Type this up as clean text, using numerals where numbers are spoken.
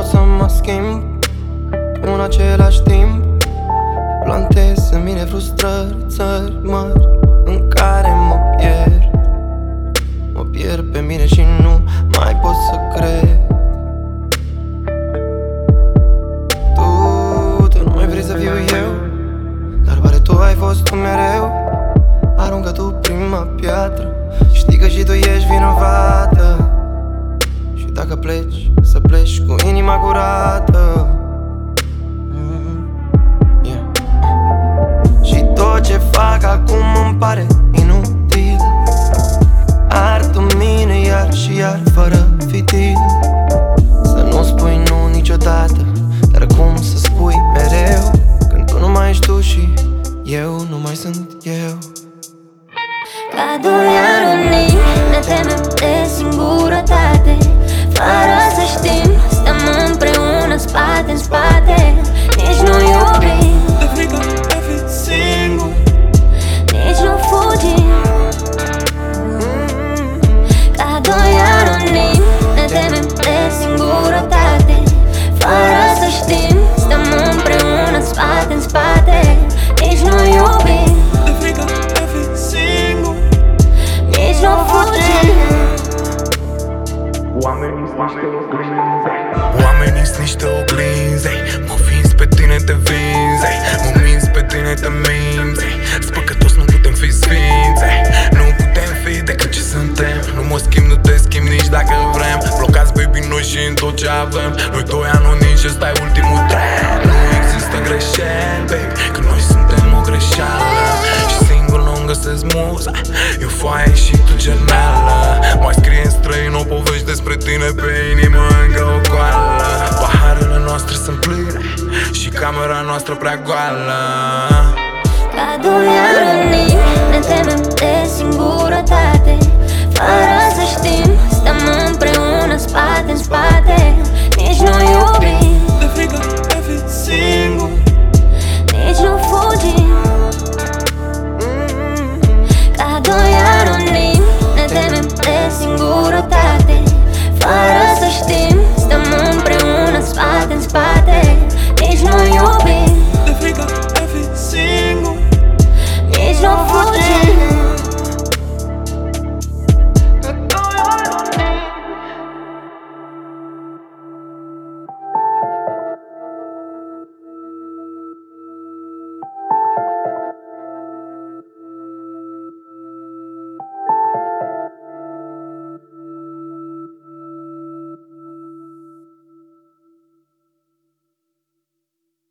pot să mă schimb în același timp. Plantez în mine frustrări, țări mari în care mă pierd. Mă pierd pe mine și nu mai pot să cred. Tu nu mai vrei să fiu eu, dar oare tu ai fost tu mereu? Aruncă tu prima piatră, știi că și tu ești vinovată. Și dacă pleci, să pleci cu inima curată. Și tot ce fac acum îmi pare inutil. Ard în mine iar și iar fără fitil. Să nu spui nu niciodată, dar cum să spui mereu când tu nu mai ești tu și eu nu mai sunt eu. Ca doi anonimi ne temem de singurătate. Fără să știm, stăm împreună spate în spate. Nici nu iubim, de frică de fi singur, nici nu fugim. Ca doi anonimi ne temem de singurătate. Fără să știm, stăm împreună spate în spate. Nici nu iubim, de frică de fi singur, nici nu fugim. Oamenii sunt niște oglinzi. Mă vinzi pe tine, te vinzi. Mă minți pe tine, te minți. Spă că toți nu putem fi sfinți. Nu putem fi decât ce suntem. Nu mă schimb, nu te schimb nici dacă vrem. Blocați, baby, noi și în tot ce avem. Noi doi anonimi și ăsta e ultimul tren. Nu există greșeli, baby, că noi suntem o greșeală. Și singur nu-mi găsesc muza. Eu foaie și tu germelă. Mai scrie în străin o povești despre tine, pe inimă încă o goală. Paharele noastre sunt pline și camera noastră prea goală. Ca doi anonimi ne temem